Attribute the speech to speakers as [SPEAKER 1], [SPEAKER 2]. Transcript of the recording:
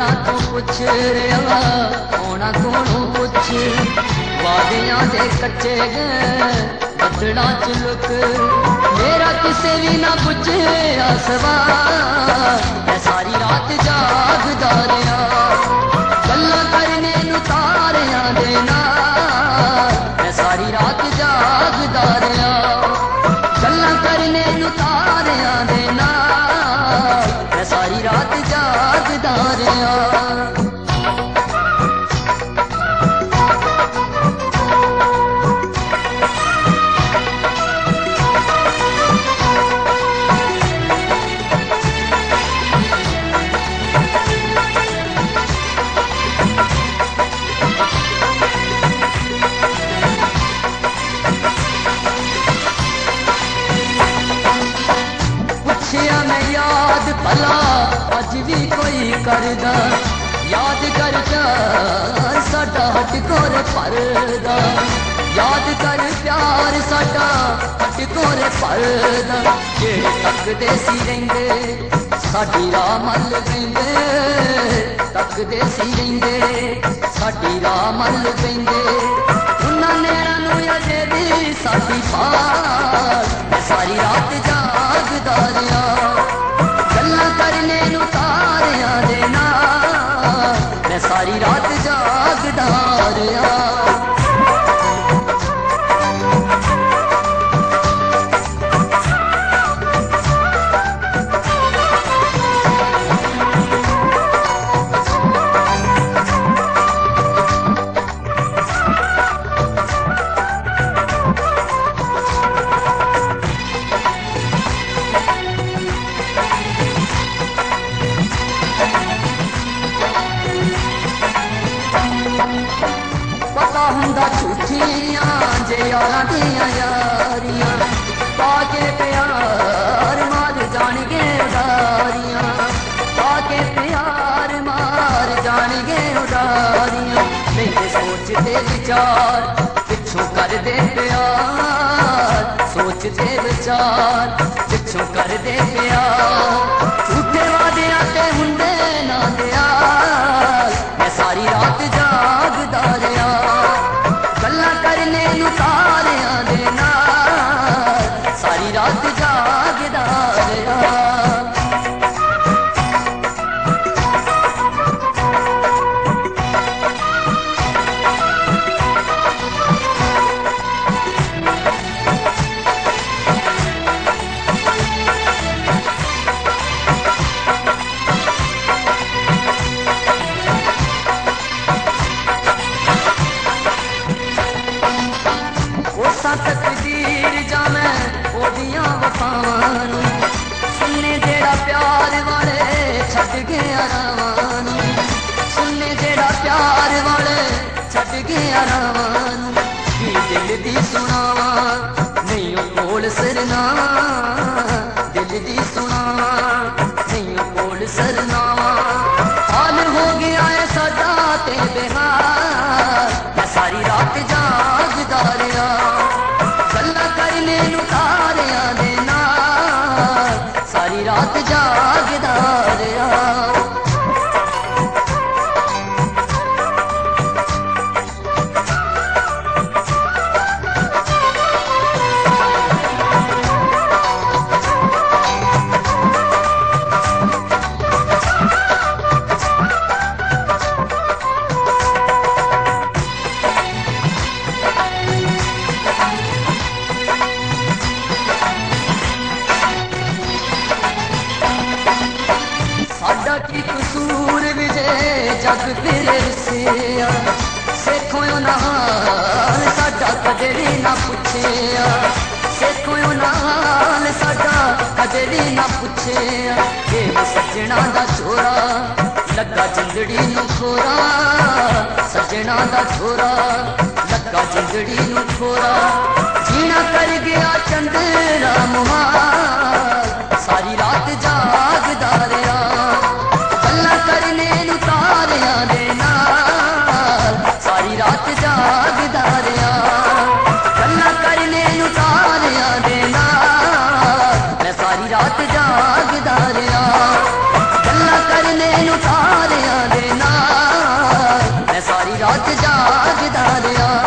[SPEAKER 1] बदड़ा तो पुछ रहा होना कोनों पुछ वादियां दे कच्चे गए बदड़ा चुलक मेरा किसे भी ना पूछे सवाल मैं सारी रात जागदा रहा गल्लां करने नूं तारियां दे नाल मैं सारी रात जागदा रहा गल्लां करने नूं तारियां दे नाल मैं सारी रात जागदा रहा। भला अज भी कोई करदा याद कर प्यार साडा हटकोर भरदा याद कर प्यार साडा हटकोर भरदा जेड़े तकदे सी रहिंदे साडी राह मल पैंदे तकदे सी रहिंदे साडी राह मल पैंदे उन्हां नैणां नूं अजे भी साडी पाल मैं सारी रात जागदा रहा गल्लां करने नूं तारियां दे नाल मैं सारी रात जागदा रहा। हुंदा झूठियां जे यारां दियां यारियां पाके प्यार मार जाणगे उडारियां पाके प्यार मार जाणगे उडारियां नहीं सोचते विचार पिछों कर दे प्यार सोचते विचार पिछों कर दे प्यार झूठे वादियां ते हुंदे ना दयाल मैं सारी रात जागदा रहा गल्लां करने नूं तारियां दे नाल सारी रात जागदा रहा। तकदीर जावे ओदियां वफावां नूं सुनने जेड़ा प्यार वाले छड्ड गया रावां नूं सुनने जेड़ा प्यार वाले छड्ड गया रावां नूं की दिल दी सुनावां नहीं ओ कोल सरनावा दिल दी सुनावां नहीं ओ कोल सरनावा हाल हो गया है साडा ते बेहाल मैं सारी रात जागदा रहा करने नूं तारियां दे नाल सारी रात जागदा रहा। की कसूर विजे जग फिर रसिया सेखो नाल साडा कदे भी ना पुछिया सेखो नाल साडा कदे भी ना पुछिया ये सजना दा छोरा लगा जिंदड़ी नूं खोरा सजना दा छोरा लगा जिंदड़ी नूं खोरा जीना कर गया चंदेरा मुहाल सारी रात जागदा रहा गल्लां करने नूं तारियां दे नाल सारी रात जागदा रहा गल्लां करने नूं तारियां दे नाल मैं सारी रात जागदा रहा गल्लां करने नूं तारियां दे रात जागदा रहा।